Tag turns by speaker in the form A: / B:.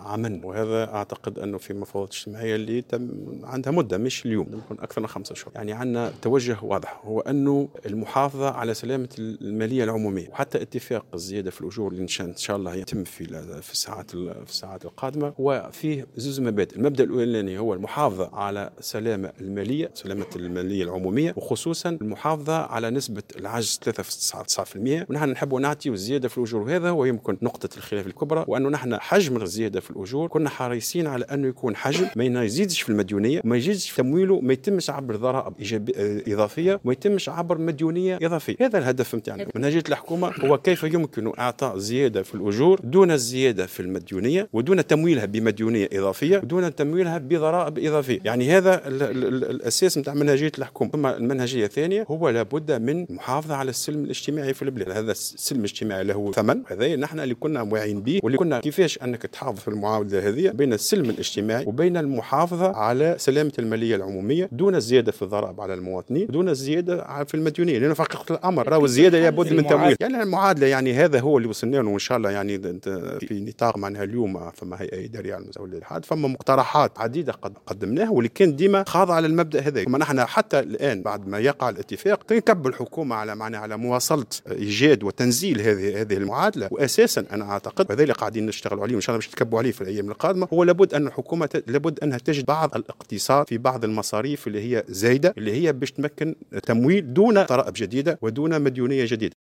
A: عاما، وهذا أعتقد أنه في المفاوضات الاجتماعية اللي عندها مدة مش اليوم، يكون أكثر من 5 شهور. يعني عندنا توجه واضح، هو أنه المحافظة على سلامة المالية العمومية، وحتى اتفاق الزيادة في الأجور اللي إن شاء الله يتم في الساعات القادمة، هو فيه زوج مبادئ. المبدأ الأولاني هو المحافظة على سلامة المالية العمومية، وخصوصا المحافظة على نسبة العجز 3.9%. ونحن نحب نعطي الزيادة في الأجور، وهذا هو يمكن نقطة الخلاف الكبرى، وأنه نحن حجم الزيادة في الأجور كنا حريصين على أنه يكون حجم ما يزيدش في المديونية، وما يزيدش في تمويله، ما يتمش عبر ضرائب إضافية، وما يتمش عبر مديونية إضافية. هذا الهدف نتاعنا. منهجية الحكومة هو كيف يمكن إعطاء زيادة في الأجور دون الزيادة في المديونية، ودون تمويلها بمديونية إضافية، ودون تمويلها بضرائب إضافية. يعني هذا الأساس نتاع منهجية الحكومة. ثم المنهجية الثانية هو لابد من المحافظة على السلم الاجتماعي في البلاد. هذا السلم الاجتماعي له ثمن، هذا نحن اللي كنا واعيين به، واللي كنا كيفاش أنك تحافظ في المعادلة هذه بين السلم الاجتماعي وبين المحافظة على سلامة المالية العمومية دون الزيادة في الضرائب على المواطنين، دون الزيادة في المديونية، لأنه في حقيقة الأمر راهو الزيادة لابد من تمويل. يعني المعادلة، يعني هذا هو اللي وصلنا له، وإن شاء الله يعني في نطاق معناها اليوم فما هيئة إدارية على المسؤولية الحاد، فما مقترحات عديدة قد قدمناها، واللي كان ديما خاضعة على المبدأ هذا. وما نحن حتى الآن بعد ما يقع الاتفاق تنكب الحكومة على مواصلة إيجاد وتنزيل هذه المعادلة. وأساسا أنا أعتقد، وهذا اللي قاعدين نشتغلوا عليه وإن شاء الله باش نتكبوا عليه في الأيام القادمة، هو لابد أن الحكومة أنها تجد بعض الاقتصاد في بعض المصاريف اللي هي زايدة، اللي هي باش تمكن تمويل دون ضرائب جديدة ودون مديونية جديدة.